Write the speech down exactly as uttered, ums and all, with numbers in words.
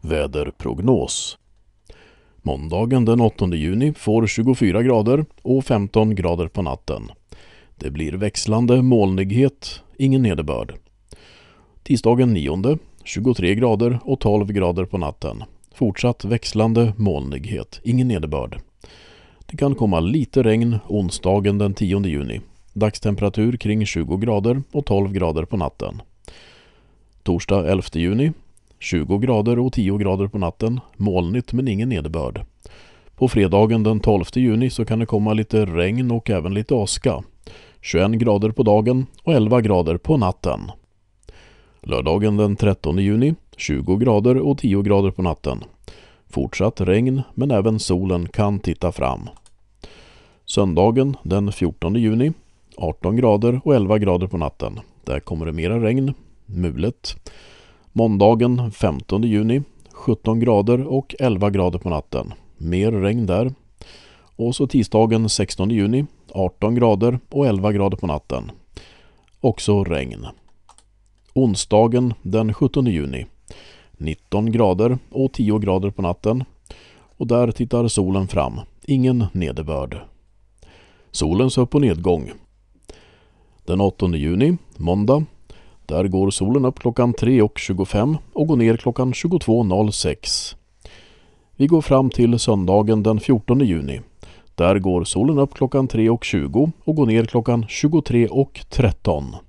Väderprognos. Måndagen den åttonde juni får tjugofyra grader och femton grader på natten. Det blir växlande molnighet, ingen nederbörd. Tisdagen nionde, tjugotre grader och tolv grader på natten. Fortsatt växlande molnighet, ingen nederbörd. Det kan komma lite regn onsdagen den tionde juni. Dagstemperatur kring tjugo grader och tolv grader på natten. Torsdag elfte juni, tjugo grader och tio grader på natten, molnigt men ingen nederbörd. På fredagen den tolfte juni så kan det komma lite regn och även lite åska. tjugoen grader på dagen och elva grader på natten. Lördagen den trettonde juni, tjugo grader och tio grader på natten. Fortsatt regn men även solen kan titta fram. Söndagen den fjortonde juni, arton grader och elva grader på natten. Där kommer det mera regn, mulet. Måndagen femtonde juni, sjutton grader och elva grader på natten. Mer regn där. Och så tisdagen sextonde juni, arton grader och elva grader på natten. Också regn. Onsdagen den sjuttonde juni, nitton grader och tio grader på natten. Och där tittar solen fram. Ingen nederbörd. Solens upp- och nedgång. Den åttonde juni, måndag. Där går solen upp klockan tre och tjugofem och går ner klockan tjugotvå noll sex. Vi går fram till söndagen den fjortonde juni. Där går solen upp klockan tre och tjugo och går ner klockan tjugotre och tretton.